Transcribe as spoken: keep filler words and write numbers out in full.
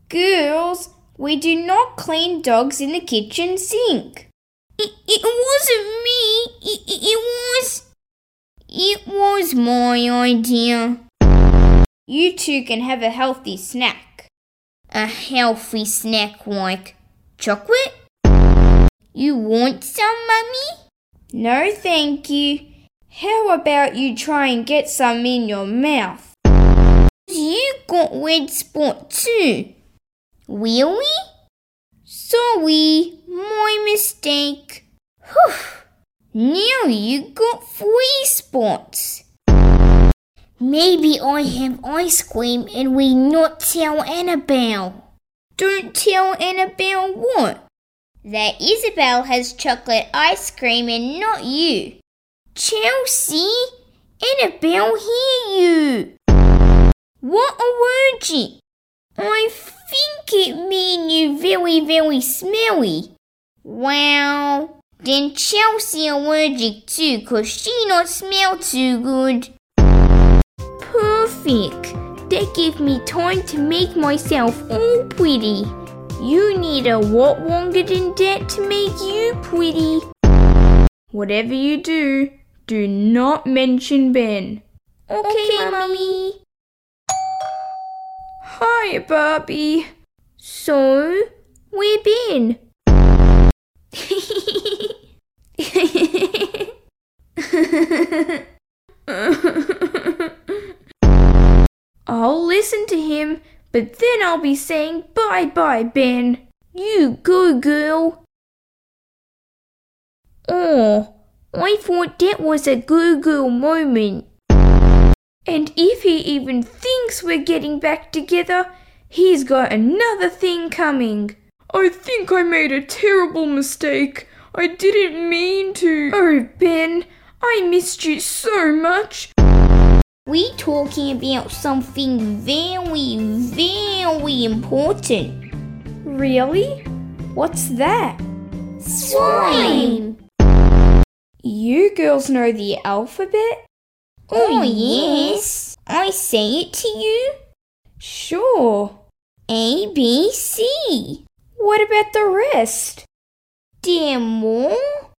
Girls, we do not clean dogs in the kitchen sink. It, it wasn't me. It, it, it was... It was my idea. You two can have a healthy snack. A healthy snack like chocolate? You want some, Mummy? No, thank you. How about you try and get some in your mouth? You got red spot too. Really? Sorry, my mistake. Whew. Now you got three spots. Maybe I have ice cream and we not tell Annabelle. Don't tell Annabelle what? That Isabel has chocolate ice cream and not you. Chelsea, Annabelle hear you. What a wordgy. I think it mean you very, very smelly. Wow. Then Chelsea allergic too, cause she not smell too good. Perfect. That gave me time to make myself all pretty. You need a lot longer than that to make you pretty. Whatever you do, do not mention Ben. Okay, okay Mummy. Hi, Barbie. So, where Ben? I'll listen to him, but then I'll be saying bye-bye, Ben. You go, girl. Oh, I thought that was a go-girl moment. And if he even thinks we're getting back together, he's got another thing coming. I think I made a terrible mistake. I didn't mean to. Oh, Ben, I missed you so much. We talking about something very, very important. Really? What's that? Slime! You girls know the alphabet? Oh, yes. I say it to you? Sure. A, B, C. What about the rest? There more?